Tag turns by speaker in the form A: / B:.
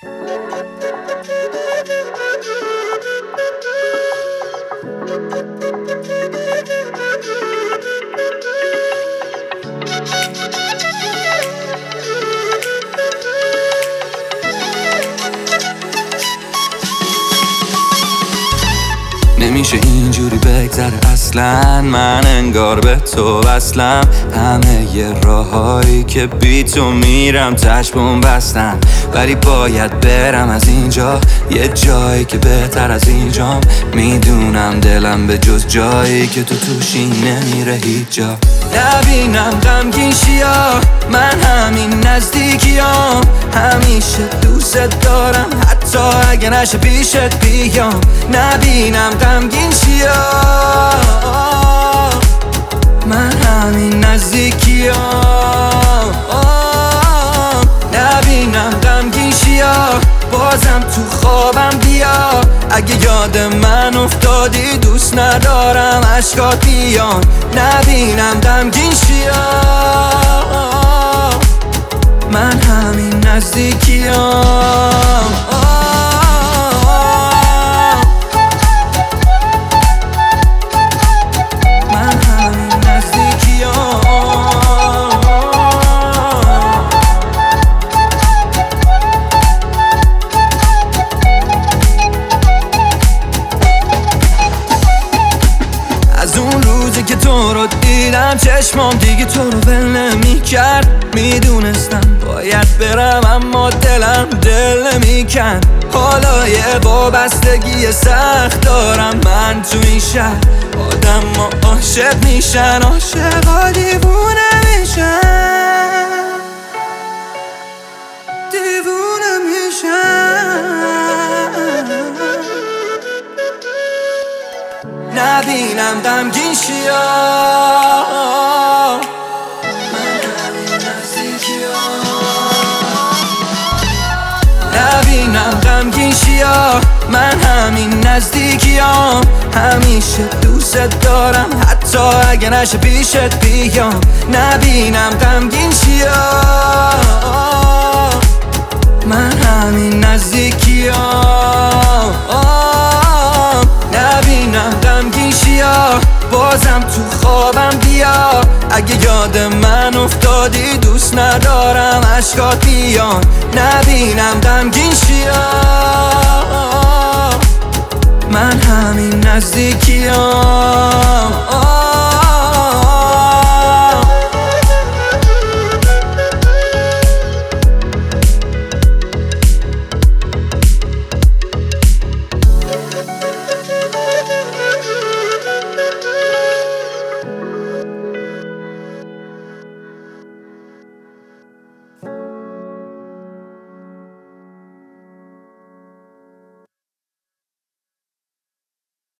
A: نمیشه اینجوری بگذره اصلا، من انگار به تو وصلم. همه ی راهایی که بی تو میرم چشمم بستن، ولی باید برم از اینجا، یه جایی که بهتر از اینجام. میدونم دلم به جز جایی که تو توشی نمیره هیچ جا. نبینم غمگین شیا، من همین نزدیکیام، همیشه دوست دارم حتی اگه نشه پیشت بیام. نبینم غمگین شیا، من همین نزدیکیام. نبینم غمگین شیا، بازم تو خوابم بیا. اگه یاد من افتادی دوست ندارم اشکات بیان. نبینم غمگین شیا، من همین نزدیکیام. از اون روزی که تو رو دیدم چشمام دیگه تو رو ول نمی کرد. میدونستم باید برم اما دلم دل نمی کند. حالا یه وابستگی سخت دارم من تو این شهر. آدم ها عاشق میشن، عاشقا دیوونه میشن، دیوونه میشن. نبینم غمگین شیا، من همین نزدیکیام. نبینم غمگین شیا، من همین نزدیکیام. همیشه دوست دارم حتی اگه نشه پیشت بیام. نبینم غمگین شیا، من همین نزدیکیام. نبینم غمگین شیا، بازم تو خوابم بیا. اگه یاد من افتادی دوست ندارم اشکات بیان. نبینم غمگین شیا، من همین نزدیکیام.